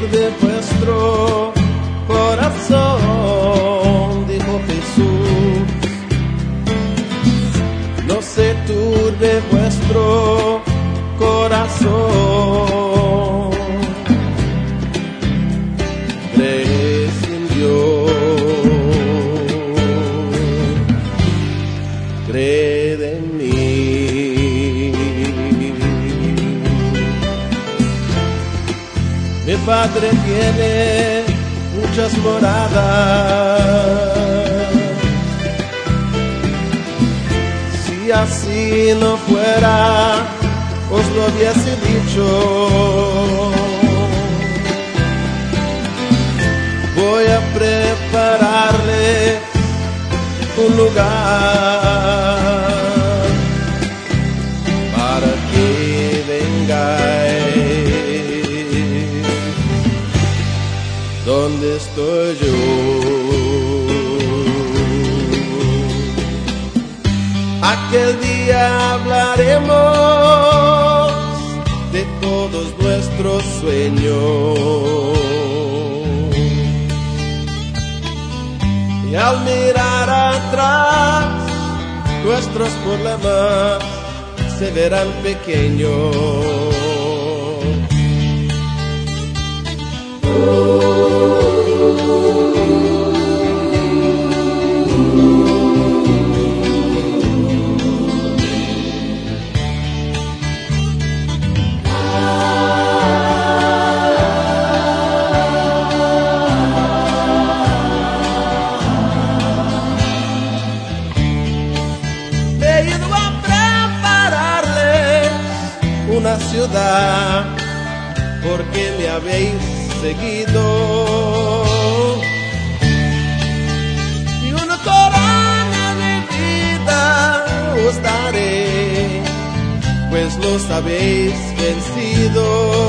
turbe vuestro corazón, dijo Jesús. No se turbe vuestro corazón. Creed en Dios, creed en mí. Mi Padre tiene muchas moradas. Si así no fuera, os lo hubiese dicho. Voy a prepararle un lugar para que vengáis donde estoy yo. Aquel día hablaremos de todos nuestros sueños, y al mirar atrás nuestros problemas se verán pequeños. Una ciudad, porque me habéis seguido, y una corona de vida os daré, pues los habéis vencido.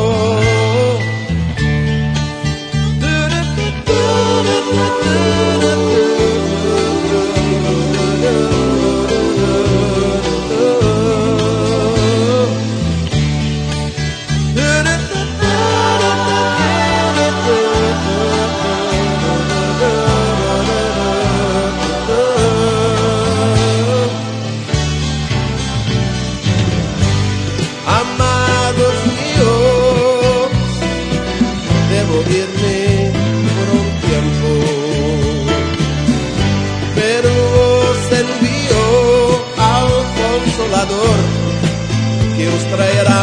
Amados míos, debo irme por un tiempo, pero os envío al Consolador, que os traerá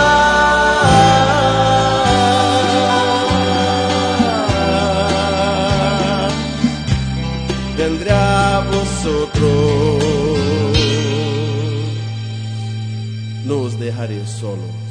paz. Vendré a vosotros, no os dejaré solos.